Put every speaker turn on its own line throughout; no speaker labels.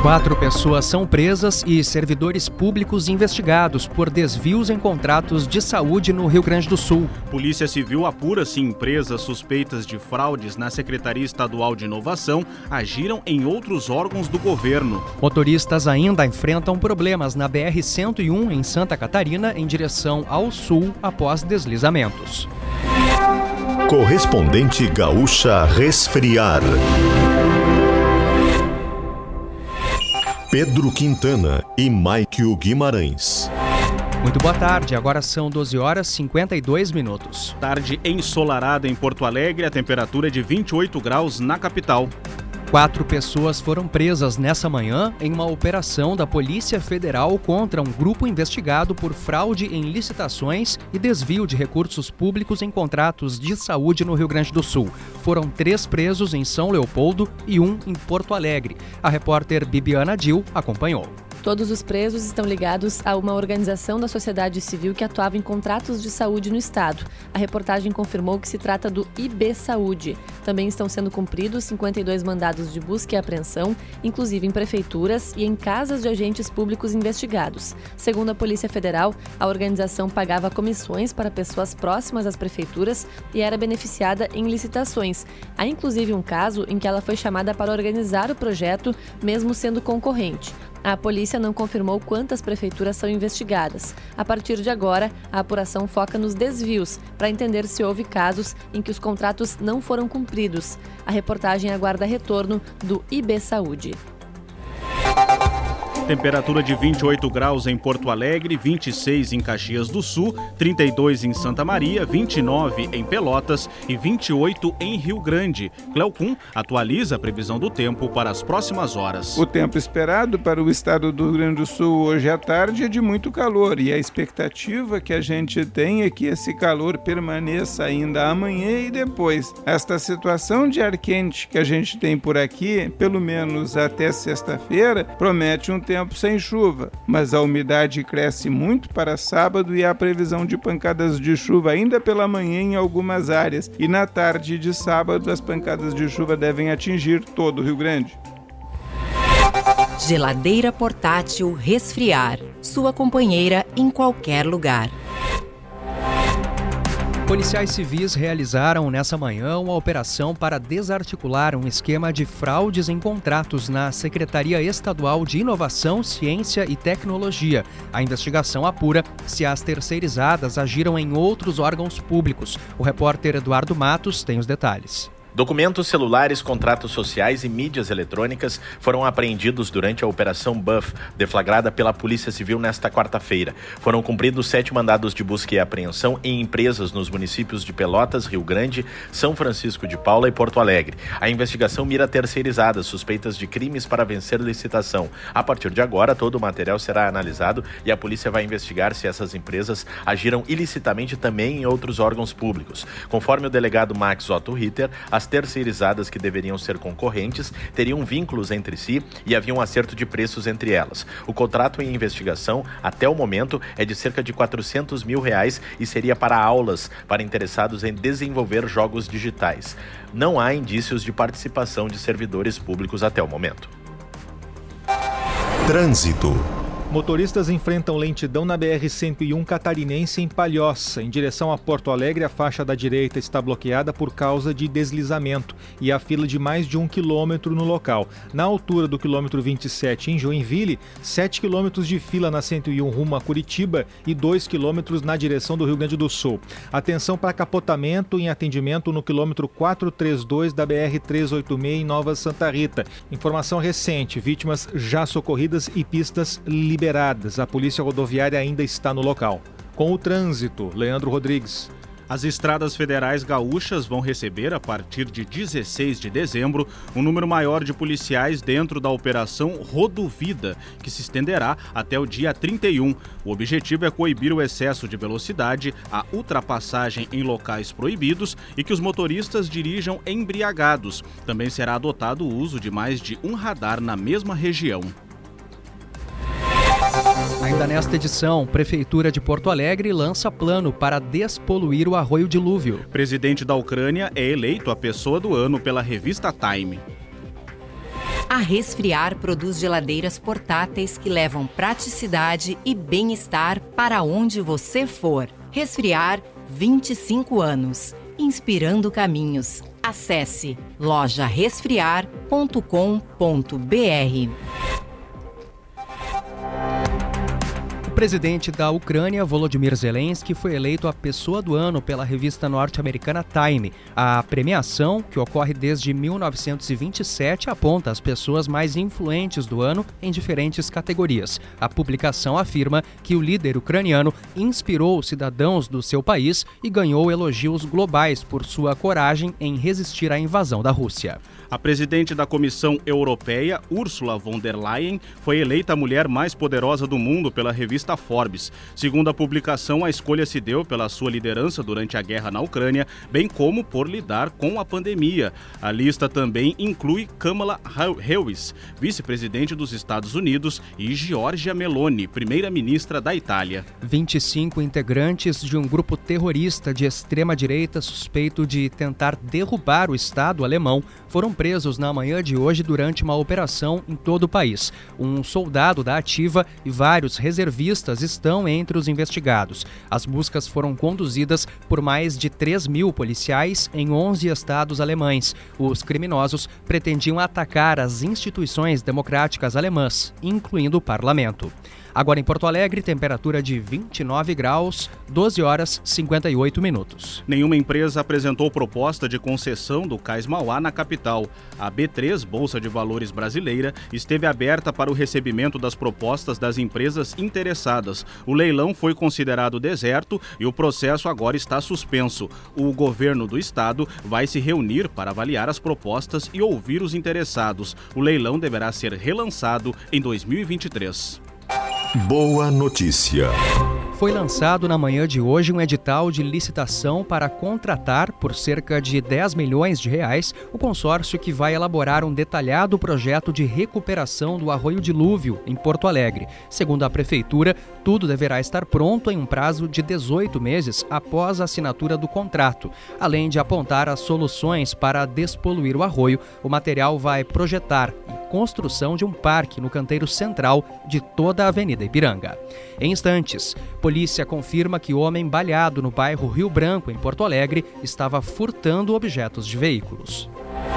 4 pessoas são presas e servidores públicos investigados por desvios em contratos de saúde no Rio Grande do Sul.
Polícia Civil apura se empresas suspeitas de fraudes na Secretaria Estadual de Inovação agiram em outros órgãos do governo.
Motoristas ainda enfrentam problemas na BR-101 em Santa Catarina em direção ao sul após deslizamentos.
Correspondente Gaúcha Resfriar. Pedro Quintana e Maikio Guimarães.
Muito boa tarde, agora são 12 horas e 52 minutos.
Tarde ensolarada em Porto Alegre, a temperatura é de 28 graus na capital.
4 pessoas foram presas nessa manhã em uma operação da Polícia Federal contra um grupo investigado por fraude em licitações e desvio de recursos públicos em contratos de saúde no Rio Grande do Sul. Foram 3 presos em São Leopoldo e 1 em Porto Alegre. A repórter Bibiana Dil acompanhou.
Todos os presos estão ligados a uma organização da sociedade civil que atuava em contratos de saúde no estado. A reportagem confirmou que se trata do IB Saúde. Também estão sendo cumpridos 52 mandados de busca e apreensão, inclusive em prefeituras e em casas de agentes públicos investigados. Segundo a Polícia Federal, a organização pagava comissões para pessoas próximas às prefeituras e era beneficiada em licitações. Há inclusive um caso em que ela foi chamada para organizar o projeto, mesmo sendo concorrente. A polícia não confirmou quantas prefeituras são investigadas. A partir de agora, a apuração foca nos desvios, para entender se houve casos em que os contratos não foram cumpridos. A reportagem aguarda retorno do IB Saúde.
Temperatura de 28 graus em Porto Alegre, 26 em Caxias do Sul, 32 em Santa Maria, 29 em Pelotas e 28 em Rio Grande. Cleocum atualiza a previsão do tempo para as próximas horas.
O tempo esperado para o estado do Rio Grande do Sul hoje à tarde é de muito calor e a expectativa que a gente tem é que esse calor permaneça ainda amanhã e depois. Esta situação de ar quente que a gente tem por aqui, pelo menos até sexta-feira, promete um tempo sem chuva, mas a umidade cresce muito para sábado e há previsão de pancadas de chuva ainda pela manhã em algumas áreas e na tarde de sábado as pancadas de chuva devem atingir todo o Rio Grande.
Geladeira portátil Resfriar, sua companheira em qualquer lugar.
Policiais civis realizaram nessa manhã uma operação para desarticular um esquema de fraudes em contratos na Secretaria Estadual de Inovação, Ciência e Tecnologia. A investigação apura se as terceirizadas agiram em outros órgãos públicos. O repórter Eduardo Matos tem os detalhes.
Documentos celulares, contratos sociais e mídias eletrônicas foram apreendidos durante a Operação Buff, deflagrada pela Polícia Civil nesta quarta-feira. Foram cumpridos 7 mandados de busca e apreensão em empresas nos municípios de Pelotas, Rio Grande, São Francisco de Paula e Porto Alegre. A investigação mira terceirizadas suspeitas de crimes para vencer licitação. A partir de agora, todo o material será analisado e a polícia vai investigar se essas empresas agiram ilicitamente também em outros órgãos públicos. Conforme o delegado Max Otto Ritter, as terceirizadas que deveriam ser concorrentes teriam vínculos entre si e havia um acerto de preços entre elas. O contrato em investigação, até o momento, é de cerca de R$400 mil e seria para aulas para interessados em desenvolver jogos digitais. Não há indícios de participação de servidores públicos até o momento.
Trânsito.
Motoristas enfrentam lentidão na BR-101 catarinense em Palhoça. Em direção a Porto Alegre, a faixa da direita está bloqueada por causa de deslizamento e há fila de mais de 1 quilômetro no local. Na altura do quilômetro 27 em Joinville, 7 quilômetros de fila na 101 rumo a Curitiba e 2 quilômetros na direção do Rio Grande do Sul. Atenção para capotamento em atendimento no quilômetro 432 da BR-386 em Nova Santa Rita. Informação recente, vítimas já socorridas e pistas liberadas. A Polícia Rodoviária ainda está no local. Com o trânsito, Leandro Rodrigues.
As estradas federais gaúchas vão receber, a partir de 16 de dezembro, um número maior de policiais dentro da Operação Rodovida, que se estenderá até o dia 31. O objetivo é coibir o excesso de velocidade, a ultrapassagem em locais proibidos e que os motoristas dirijam embriagados. Também será adotado o uso de mais de um radar na mesma região.
Ainda nesta edição, Prefeitura de Porto Alegre lança plano para despoluir o Arroio Dilúvio.
Presidente da Ucrânia é eleito a pessoa do ano pela revista Time.
A Resfriar produz geladeiras portáteis que levam praticidade e bem-estar para onde você for. Resfriar, 25 anos. Inspirando caminhos. Acesse lojaresfriar.com.br.
O presidente da Ucrânia, Volodymyr Zelensky, foi eleito a pessoa do ano pela revista norte-americana Time. A premiação, que ocorre desde 1927, aponta as pessoas mais influentes do ano em diferentes categorias. A publicação afirma que o líder ucraniano inspirou os cidadãos do seu país e ganhou elogios globais por sua coragem em resistir à invasão da Rússia.
A presidente da Comissão Europeia, Ursula von der Leyen, foi eleita a mulher mais poderosa do mundo pela revista Forbes. Segundo a publicação, a escolha se deu pela sua liderança durante a guerra na Ucrânia, bem como por lidar com a pandemia. A lista também inclui Kamala Harris, vice-presidente dos Estados Unidos, e Giorgia Meloni, primeira-ministra da Itália.
25 integrantes de um grupo terrorista de extrema-direita suspeito de tentar derrubar o Estado alemão foram presos na manhã de hoje durante uma operação em todo o país. Um soldado da ativa e vários reservistas estão entre os investigados. As buscas foram conduzidas por mais de 3.000 policiais em 11 estados alemães. Os criminosos pretendiam atacar as instituições democráticas alemãs, incluindo o parlamento. Agora em Porto Alegre, temperatura de 29 graus, 12 horas 58 minutos.
Nenhuma empresa apresentou proposta de concessão do Cais Mauá na capital. A B3, Bolsa de Valores brasileira, esteve aberta para o recebimento das propostas das empresas interessadas. O leilão foi considerado deserto e o processo agora está suspenso. O governo do estado vai se reunir para avaliar as propostas e ouvir os interessados. O leilão deverá ser relançado em 2023.
Boa notícia.
Foi lançado na manhã de hoje um edital de licitação para contratar, por cerca de 10 milhões de reais, o consórcio que vai elaborar um detalhado projeto de recuperação do Arroio Dilúvio, em Porto Alegre. Segundo a Prefeitura, tudo deverá estar pronto em um prazo de 18 meses após a assinatura do contrato. Além de apontar as soluções para despoluir o arroio, o material vai projetar a construção de um parque no canteiro central de toda a Avenida Ipiranga. Em instantes, polícia confirma que o homem baleado no bairro Rio Branco, em Porto Alegre, estava furtando objetos de veículos.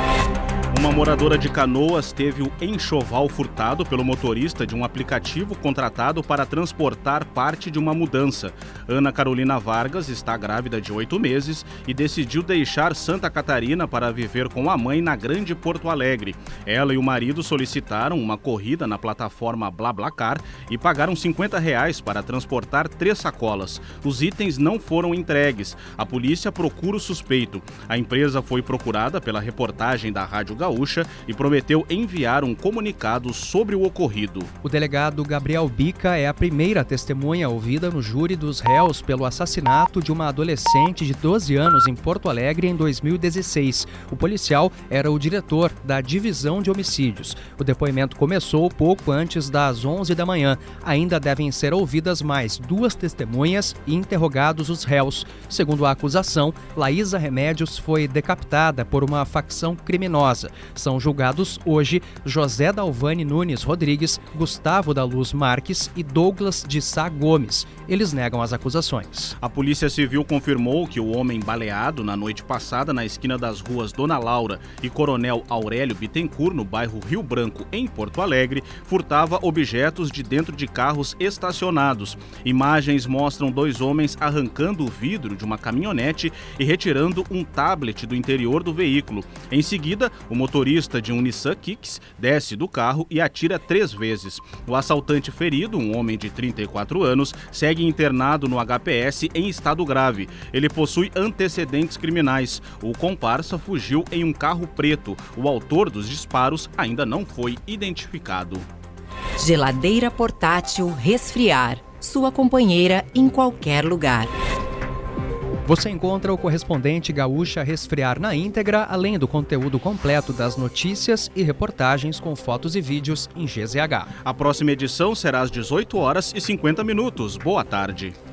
Uma moradora de Canoas teve o enxoval furtado pelo motorista de um aplicativo contratado para transportar parte de uma mudança. Ana Carolina Vargas está grávida de 8 meses e decidiu deixar Santa Catarina para viver com a mãe na Grande Porto Alegre. Ela e o marido solicitaram uma corrida na plataforma BlaBlaCar e pagaram R$50 para transportar 3 sacolas. Os itens não foram entregues. A polícia procura o suspeito. A empresa foi procurada pela reportagem da Rádio Gaúcha e prometeu enviar um comunicado sobre o ocorrido.
O delegado Gabriel Bica é a primeira testemunha ouvida no júri dos réus pelo assassinato de uma adolescente de 12 anos em Porto Alegre em 2016. O policial era o diretor da divisão de homicídios. O depoimento começou pouco antes das 11 da manhã. Ainda devem ser ouvidas mais 2 testemunhas e interrogados os réus. Segundo a acusação, Laísa Remédios foi decapitada por uma facção criminosa. São julgados hoje José Dalvani Nunes Rodrigues, Gustavo da Luz Marques e Douglas de Sá Gomes. Eles negam as acusações.
A Polícia Civil confirmou que o homem baleado na noite passada na esquina das ruas Dona Laura e Coronel Aurélio Bittencourt, no bairro Rio Branco, em Porto Alegre, furtava objetos de dentro de carros estacionados. Imagens mostram 2 homens arrancando o vidro de uma caminhonete e retirando um tablet do interior do veículo. Em seguida, o motorista de um Nissan Kicks desce do carro e atira 3 vezes. O assaltante ferido, um homem de 34 anos, segue internado no HPS em estado grave. Ele possui antecedentes criminais. O comparsa fugiu em um carro preto. O autor dos disparos ainda não foi identificado.
Geladeira portátil Resfriar. Sua companheira em qualquer lugar.
Você encontra o correspondente Gaúcha Resfriar na íntegra, além do conteúdo completo das notícias e reportagens com fotos e vídeos em GZH.
A próxima edição será às 18 horas e 50 minutos. Boa tarde.